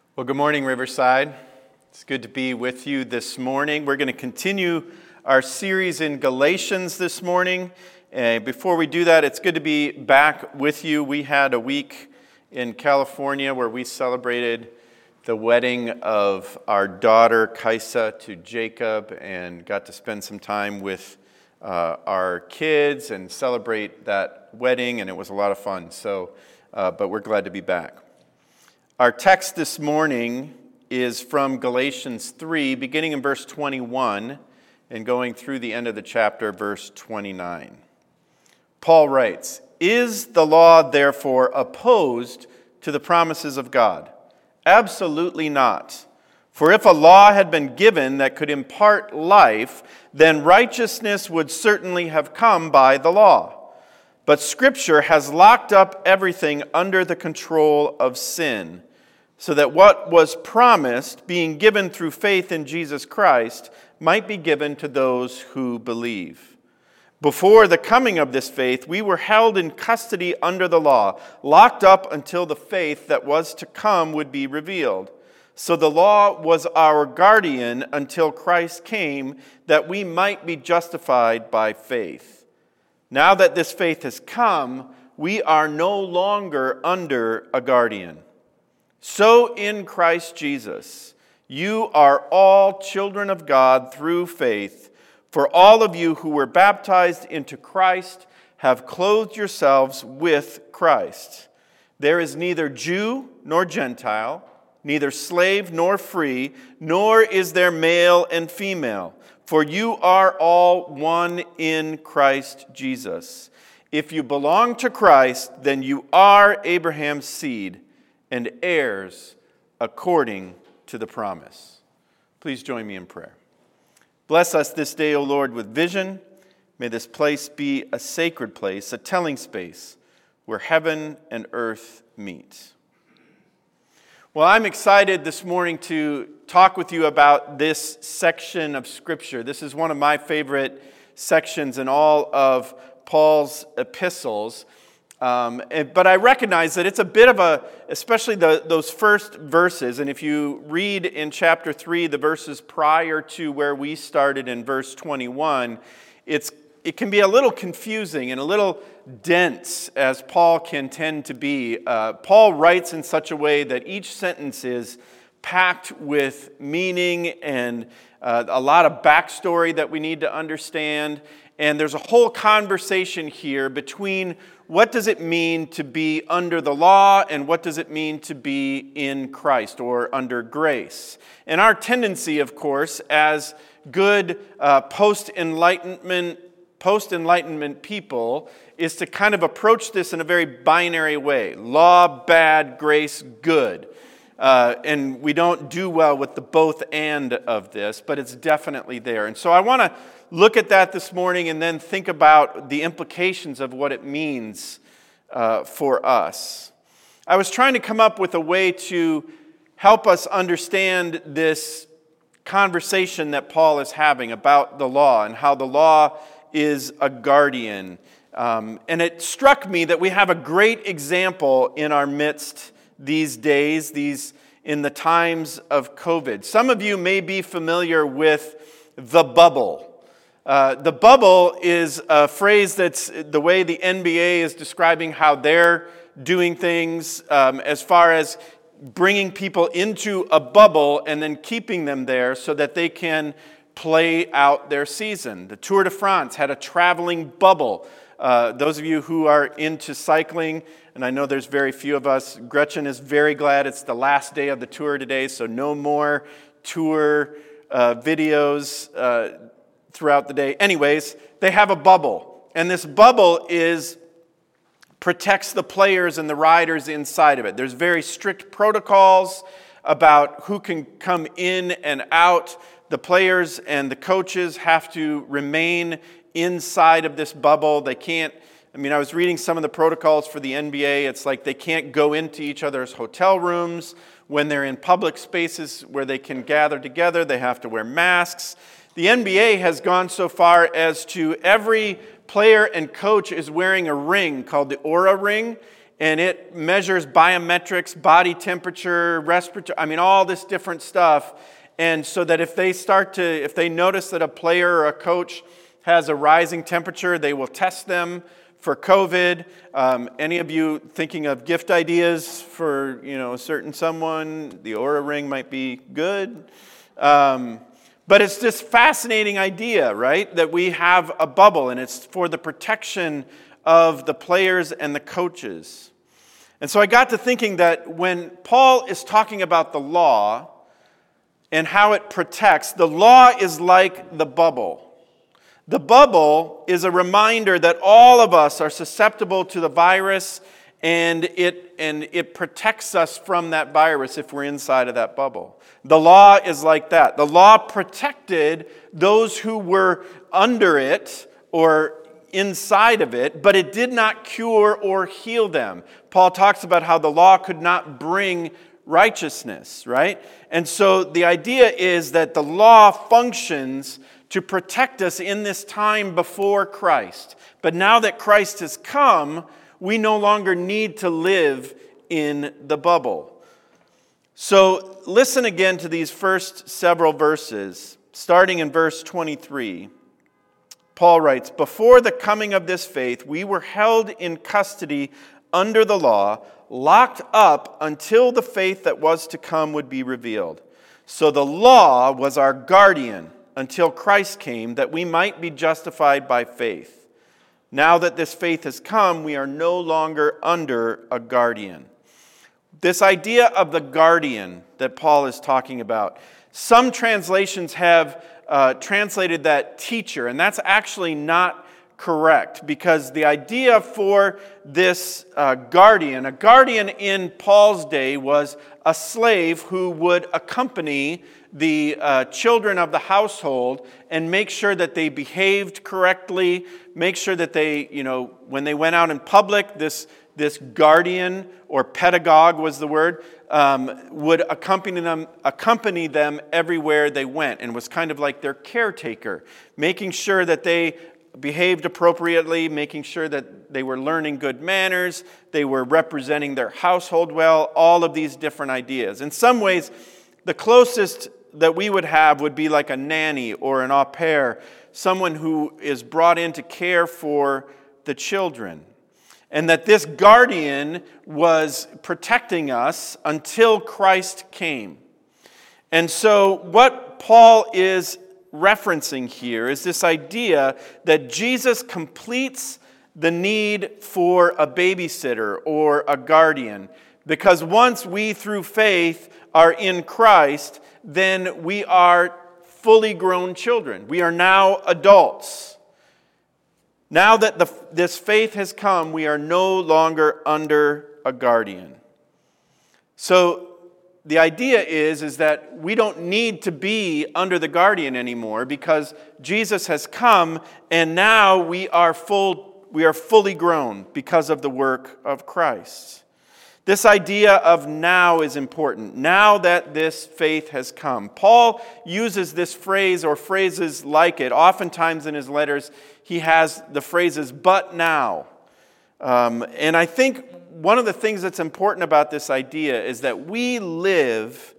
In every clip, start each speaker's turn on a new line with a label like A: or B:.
A: Well, good morning, Riverside. It's good to be with you this morning. We're going to continue our series in Galatians this morning. Before we do that, it's good to be back with you. We had a week in California where we celebrated the wedding of our daughter, Kaisa, to Jacob, and got to spend some time with our kids and celebrate that wedding, and it was a lot of fun. But we're glad to be back. Our text this morning is from Galatians 3, beginning in verse 21 and going through the end of the chapter, verse 29. Paul writes, "Is the law therefore opposed to the promises of God? Absolutely not. For if a law had been given that could impart life, then righteousness would certainly have come by the law. But Scripture has locked up everything under the control of sin, so that what was promised, being given through faith in Jesus Christ, might be given to those who believe. Before the coming of this faith, we were held in custody under the law, locked up until the faith that was to come would be revealed. So the law was our guardian until Christ came, that we might be justified by faith. Now that this faith has come, we are no longer under a guardian. So in Christ Jesus, you are all children of God through faith. For all of you who were baptized into Christ have clothed yourselves with Christ. There is neither Jew nor Gentile, neither slave nor free, nor is there male and female, for you are all one in Christ Jesus. If you belong to Christ, then you are Abraham's seed and heirs according to the promise." Please join me in prayer. Bless us this day, O Lord, with vision. May this place be a sacred place, a telling space where heaven and earth meet. Well, I'm excited this morning to talk with you about this section of Scripture. This is one of my favorite sections in all of Paul's epistles. But I recognize that it's a bit of especially those first verses, and if you read in chapter 3, the verses prior to where we started in verse 21, it can be a little confusing and a little dense, as Paul can tend to be. Paul writes in such a way that each sentence is packed with meaning and a lot of backstory that we need to understand. And there's a whole conversation here between what does it mean to be under the law and what does it mean to be in Christ or under grace. And our tendency, of course, as good post-Enlightenment people is to kind of approach this in a very binary way. Law, bad; grace, good. And we don't do well with the both and of this, but it's definitely there. And so I want to look at that this morning and then think about the implications of what it means for us. I was trying to come up with a way to help us understand this conversation that Paul is having about the law and how the law is a guardian. And it struck me that we have a great example in our midst these days, in the times of COVID. Some of you may be familiar with the bubble. The bubble is a phrase that's the way the NBA is describing how they're doing things as far as bringing people into a bubble and then keeping them there so that they can play out their season. The Tour de France had a traveling bubble. Those of you who are into cycling, and I know there's very few of us, Gretchen is very glad it's the last day of the tour today, so no more tour videos throughout the day. Anyways, they have a bubble, and this bubble protects the players and the riders inside of it. There's very strict protocols about who can come in and out. The players and the coaches have to remain inside of this bubble. They can't, I was reading some of the protocols for the NBA. It's like they can't go into each other's hotel rooms. When they're in public spaces where they can gather together, they have to wear masks. The NBA has gone so far as to every player and coach is wearing a ring called the Oura Ring, and it measures biometrics, body temperature, respiratory, all this different stuff. And so that if they notice that a player or a coach has a rising temperature, they will test them for COVID. Any of you thinking of gift ideas for a certain someone? The Oura Ring might be good. But it's this fascinating idea, right? That we have a bubble, and it's for the protection of the players and the coaches. And so I got to thinking that when Paul is talking about the law and how it protects, the law is like the bubble. The bubble is a reminder that all of us are susceptible to the virus, and it protects us from that virus if we're inside of that bubble. The law is like that. The law protected those who were under it or inside of it, but it did not cure or heal them. Paul talks about how the law could not bring righteousness, right? And so the idea is that the law functions to protect us in this time before Christ. But now that Christ has come, we no longer need to live in the bubble. So listen again to these first several verses, starting in verse 23. Paul writes, "Before the coming of this faith, we were held in custody under the law, locked up until the faith that was to come would be revealed. So the law was our guardian until Christ came, that we might be justified by faith. Now that this faith has come, we are no longer under a guardian." This idea of the guardian that Paul is talking about, some translations have translated that teacher, and that's actually not correct, because the idea for this guardian, a guardian in Paul's day was a slave who would accompany the children of the household and make sure that they behaved correctly, make sure that they, when they went out in public, this guardian, or pedagogue was the word, would accompany them everywhere they went, and was kind of like their caretaker, making sure that they behaved appropriately, making sure that they were learning good manners, they were representing their household well, all of these different ideas. In some ways, the closest that we would have would be like a nanny or an au pair, someone who is brought in to care for the children. And that this guardian was protecting us until Christ came. And so what Paul is referencing here is this idea that Jesus completes the need for a babysitter or a guardian. Because once we, through faith, are in Christ, then we are fully grown children. We are now adults. Now that this faith has come, we are no longer under a guardian. So the idea is that we don't need to be under the guardian anymore, because Jesus has come, and now we are fully grown because of the work of Christ. This idea of now is important. Now that this faith has come. Paul uses this phrase or phrases like it. Oftentimes in his letters, he has the phrases, "but now." And I think one of the things that's important about this idea is that we live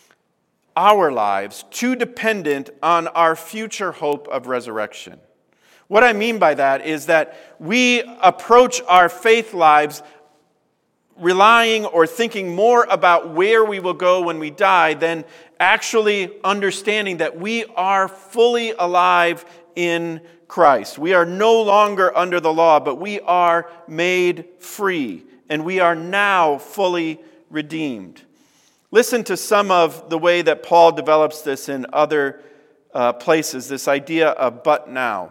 A: our lives too dependent on our future hope of resurrection. What I mean by that is that we approach our faith lives relying or thinking more about where we will go when we die than actually understanding that we are fully alive in Christ. We are no longer under the law, but we are made free, and we are now fully redeemed. Listen to some of the way that Paul develops this in other places, this idea of "but now."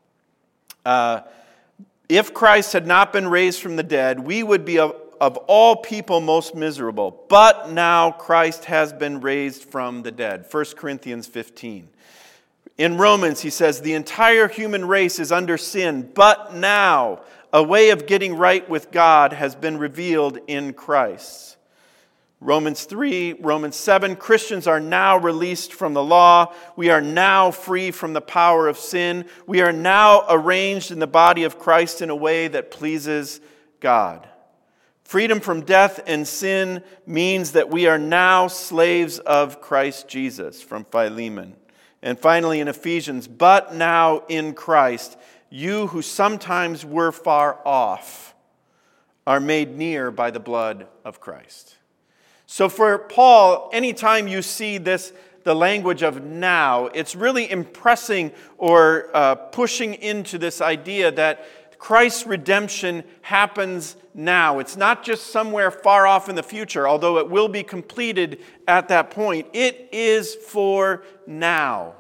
A: If Christ had not been raised from the dead, we would be of all people most miserable. But now Christ has been raised from the dead. 1 Corinthians 15. In Romans, he says, the entire human race is under sin, but now a way of getting right with God has been revealed in Christ. Romans 3, Romans 7, Christians are now released from the law. We are now free from the power of sin. We are now arranged in the body of Christ in a way that pleases God. Freedom from death and sin means that we are now slaves of Christ Jesus, from Philemon. And finally in Ephesians, but now in Christ, you who sometimes were far off are made near by the blood of Christ. So for Paul, anytime you see this, the language of now, it's really impressing or pushing into this idea that Christ's redemption happens now. It's not just somewhere far off in the future, although it will be completed at that point. It is for now.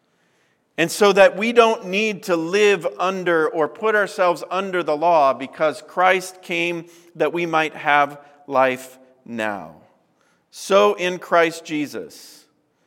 A: And so that we don't need to live under or put ourselves under the law, because Christ came that we might have life now. So in Christ Jesus,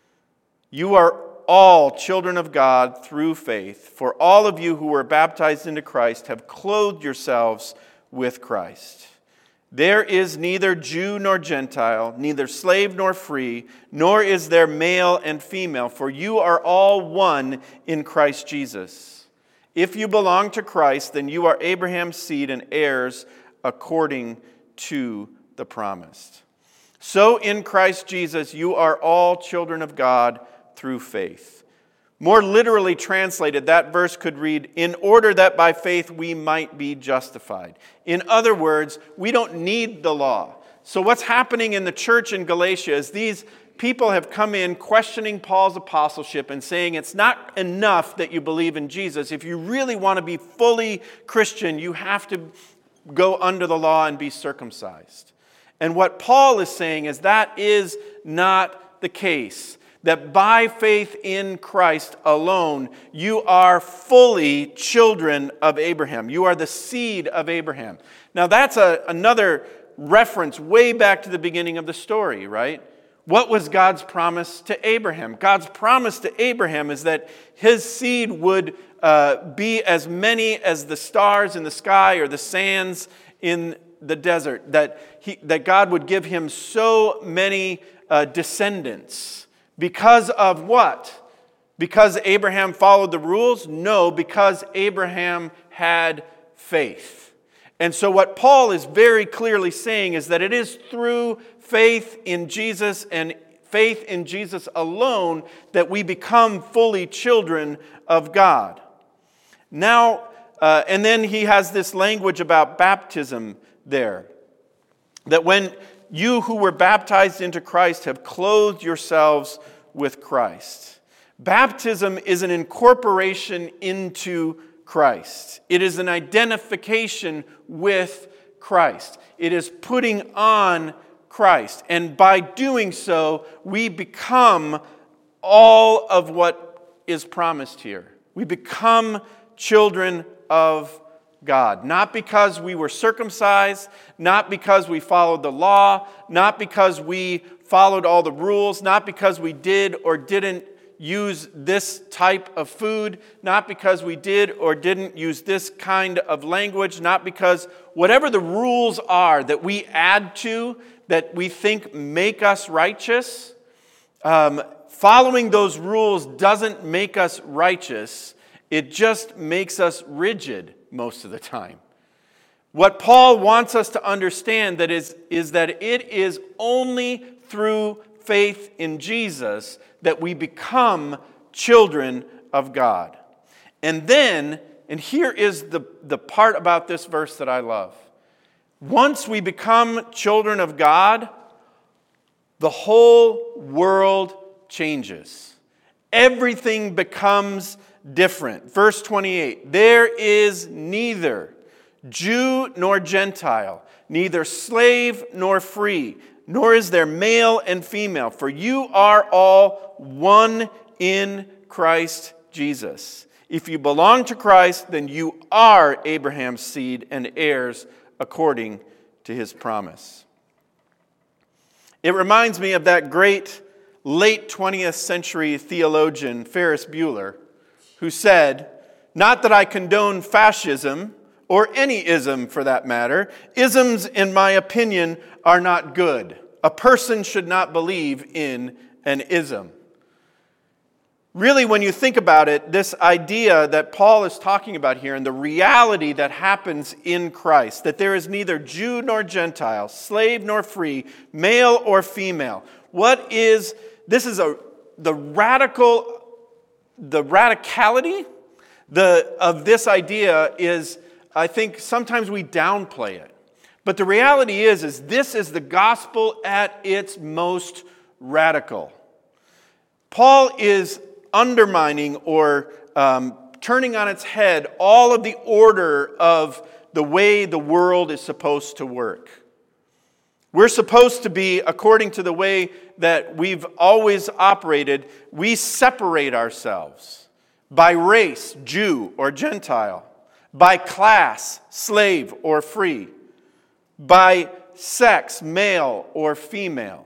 A: you are all children of God through faith. For all of you who were baptized into Christ have clothed yourselves with Christ. There is neither Jew nor Gentile, neither slave nor free, nor is there male and female, for you are all one in Christ Jesus. If you belong to Christ, then you are Abraham's seed and heirs according to the promise. So in Christ Jesus, you are all children of God through faith. More literally translated, that verse could read, in order that by faith we might be justified. In other words, we don't need the law. So what's happening in the church in Galatia is these people have come in questioning Paul's apostleship and saying it's not enough that you believe in Jesus. If you really want to be fully Christian, you have to go under the law and be circumcised. And what Paul is saying is that is not the case. That by faith in Christ alone, you are fully children of Abraham. You are the seed of Abraham. Now that's another reference way back to the beginning of the story, right? What was God's promise to Abraham? God's promise to Abraham is that his seed would be as many as the stars in the sky or the sands in the desert. That God would give him so many descendants. Because of what? Because Abraham followed the rules? No, because Abraham had faith. And so what Paul is very clearly saying is that it is through faith in Jesus and faith in Jesus alone that we become fully children of God. Now, and then he has this language about baptism there. That when you who were baptized into Christ have clothed yourselves with Christ. Baptism is an incorporation into Christ. It is an identification with Christ. It is putting on Christ. And by doing so, we become all of what is promised here. We become children of God. Not because we were circumcised, not because we followed the law, not because we followed all the rules, not because we did or didn't use this type of food, not because we did or didn't use this kind of language, not because whatever the rules are that we add to, that we think make us righteous, following those rules doesn't make us righteous. It just makes us rigid most of the time. What Paul wants us to understand is that it is only through faith in Jesus that we become children of God. And then, and here is the part about this verse that I love. Once we become children of God, the whole world changes. Everything becomes different. Verse 28, there is neither Jew nor Gentile, neither slave nor free, nor is there male and female, for you are all one in Christ Jesus. If you belong to Christ, then you are Abraham's seed and heirs according to his promise. It reminds me of that great late 20th century theologian, Ferris Bueller, who said, not that I condone fascism, or any ism for that matter. Isms, in my opinion, are not good. A person should not believe in an ism. Really, when you think about it, this idea that Paul is talking about here and the reality that happens in Christ, that there is neither Jew nor Gentile, slave nor free, male or female. The radicality of this idea is, I think sometimes we downplay it. But the reality is this is the gospel at its most radical. Paul is undermining or turning on its head all of the order of the way the world is supposed to work. We're supposed to be, according to the way that we've always operated, we separate ourselves by race, Jew or Gentile, by class, slave or free, by sex, male or female.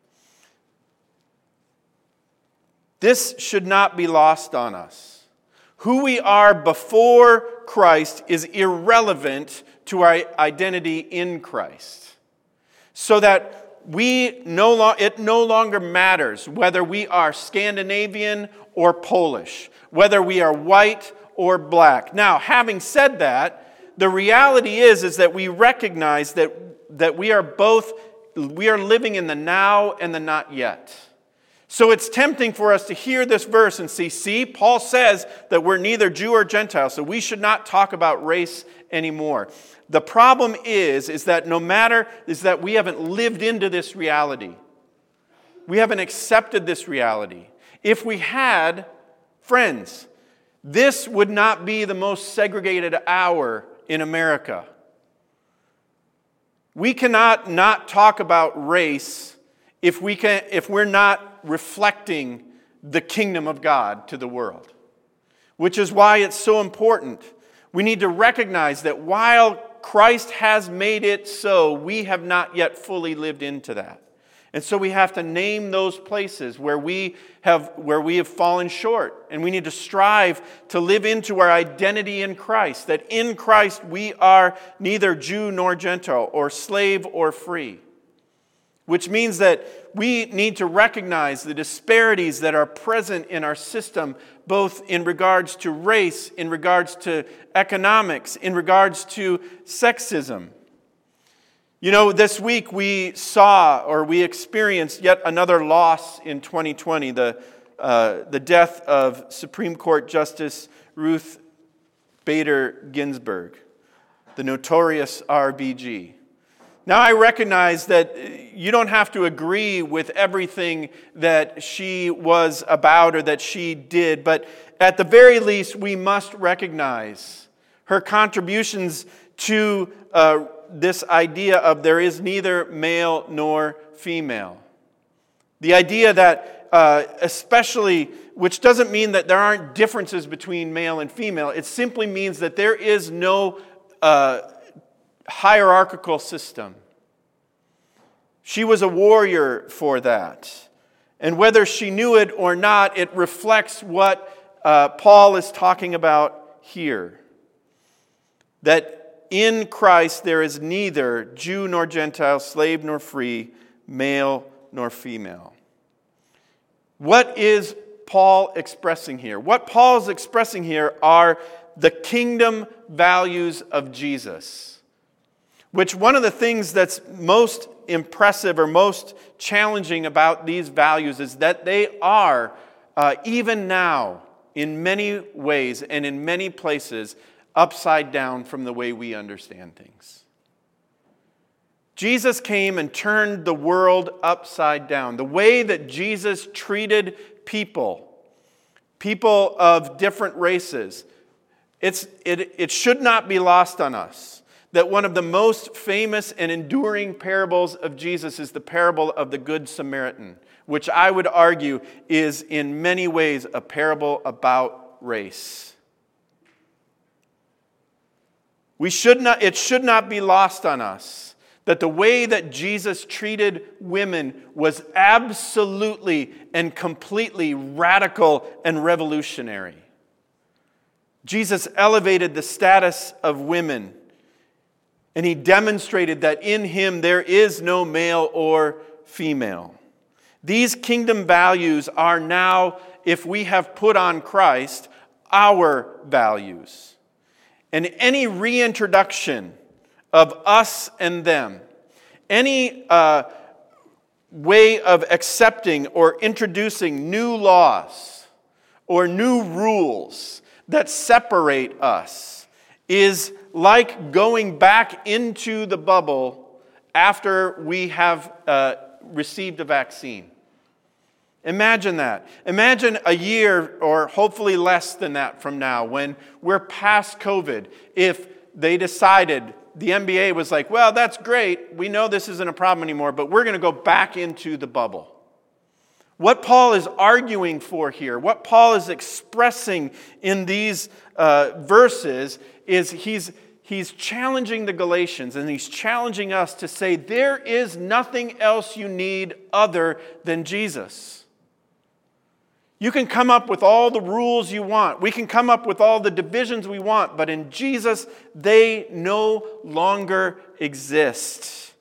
A: This should not be lost on us. Who we are before Christ is irrelevant to our identity in Christ. So that it no longer matters whether we are Scandinavian or Polish, whether we are white or black. Now, having said that, the reality is that we recognize that we are living in the now and the not yet. So it's tempting for us to hear this verse and see, Paul says that we're neither Jew or Gentile, so we should not talk about race anymore. The problem is that we haven't lived into this reality. We haven't accepted this reality. If we had, friends, this would not be the most segregated hour in America. We cannot not talk about race if we're not reflecting the kingdom of God to the world. Which is why it's so important. We need to recognize that while Christ has made it so, we have not yet fully lived into that. And so we have to name those places where we have fallen short. And we need to strive to live into our identity in Christ. That in Christ we are neither Jew nor Gentile, or slave or free. Which means that we need to recognize the disparities that are present in our system, both in regards to race, in regards to economics, in regards to sexism. You know, this week we experienced yet another loss in 2020, the death of Supreme Court Justice Ruth Bader Ginsburg, the notorious RBG. Now, I recognize that you don't have to agree with everything that she was about or that she did, but at the very least, we must recognize her contributions to this idea of there is neither male nor female. The idea that especially, which doesn't mean that there aren't differences between male and female, it simply means that there is no hierarchical system. She was a warrior for that. And whether she knew it or not, it reflects what Paul is talking about here. That in Christ there is neither Jew nor Gentile, slave nor free, male nor female. What is Paul expressing here? What Paul is expressing here are the kingdom values of Jesus. Which one of the things that's most impressive or most challenging about these values is that they are, even now, in many ways and in many places, upside down from the way we understand things. Jesus came and turned the world upside down. The way that Jesus treated people of different races, it should not be lost on us that one of the most famous and enduring parables of Jesus is the parable of the Good Samaritan, which I would argue is in many ways a parable about race. It should not be lost on us that the way that Jesus treated women was absolutely and completely radical and revolutionary. Jesus elevated the status of women, and he demonstrated that in him there is no male or female. These kingdom values are now if we have put on Christ, our values. And any reintroduction of us and them, any way of accepting or introducing new laws or new rules that separate us is like going back into the bubble after we have received a vaccine. Imagine that. Imagine a year or hopefully less than that from now when we're past COVID. If they decided, the NBA was like, well, that's great. We know this isn't a problem anymore, but we're going to go back into the bubble. What Paul is arguing for here, what Paul is expressing in these verses is he's challenging the Galatians and he's challenging us to say there is nothing else you need other than Jesus. You can come up with all the rules you want. We can come up with all the divisions we want, but in Jesus, they no longer exist.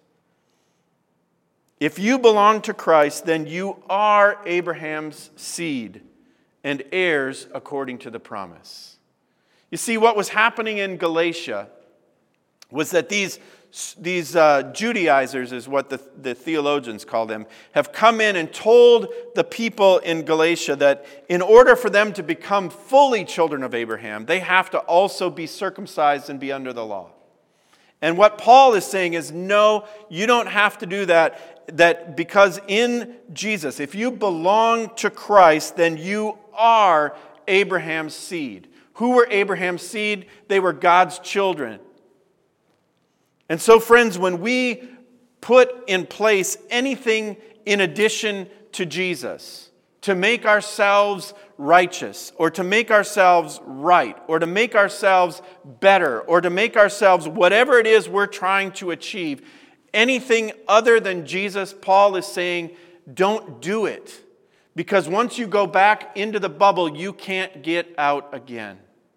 A: If you belong to Christ, then you are Abraham's seed and heirs according to the promise. You see, what was happening in Galatia was that these Judaizers, is what the theologians call them, have come in and told the people in Galatia that in order for them to become fully children of Abraham, they have to also be circumcised and be under the law. And what Paul is saying is, no, you don't have to do that because in Jesus, if you belong to Christ, then you are Abraham's seed. Who were Abraham's seed? They were God's children. And so, friends, when we put in place anything in addition to Jesus to make ourselves righteous or to make ourselves right or to make ourselves better or to make ourselves whatever it is we're trying to achieve, anything other than Jesus, Paul is saying, don't do it. Because once you go back into the bubble, you can't get out again.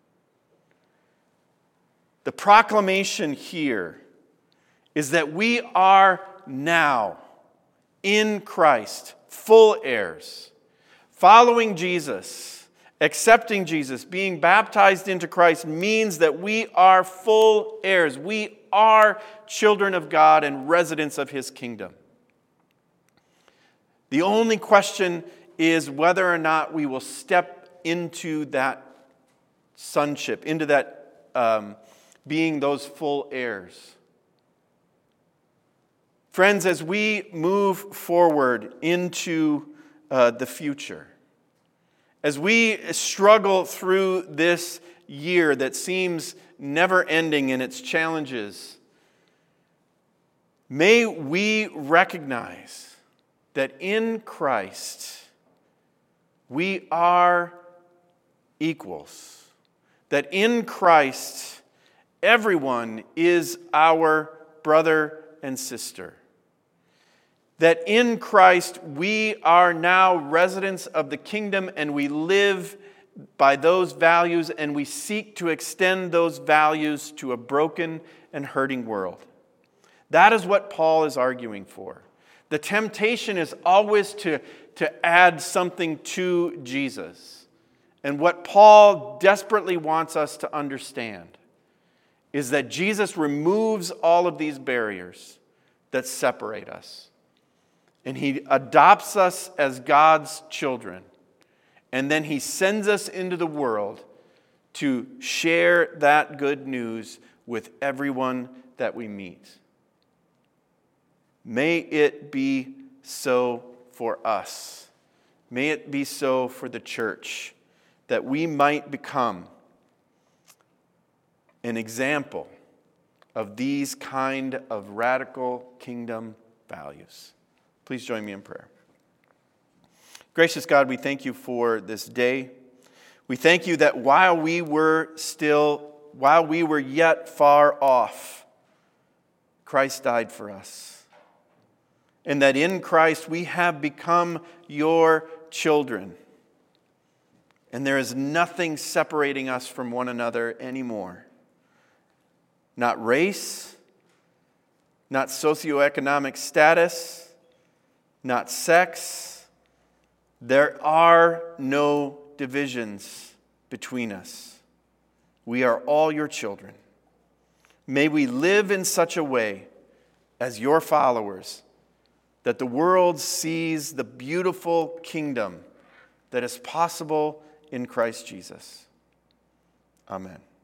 A: The proclamation here is that we are now in Christ, full heirs, following Jesus, accepting Jesus, being baptized into Christ means that we are full heirs. We are children of God and residents of His kingdom. The only question is whether or not we will step into that sonship, into that being those full heirs. Friends, as we move forward into the future, as we struggle through this year that seems never ending in its challenges, may we recognize that in Christ we are equals, that in Christ everyone is our brother and sister. That in Christ we are now residents of the kingdom and we live by those values and we seek to extend those values to a broken and hurting world. That is what Paul is arguing for. The temptation is always to add something to Jesus. And what Paul desperately wants us to understand is that Jesus removes all of these barriers that separate us. And He adopts us as God's children. And then He sends us into the world to share that good news with everyone that we meet. May it be so for us. May it be so for the church, that we might become an example of these kind of radical kingdom values. Please join me in prayer. Gracious God, we thank you for this day. We thank you that while we were yet far off, Christ died for us. And that in Christ we have become your children. And there is nothing separating us from one another anymore. Not race, not socioeconomic status, not sex, There are no divisions between us. We are all your children. May we live in such a way as your followers that the world sees the beautiful kingdom that is possible in Christ Jesus. Amen.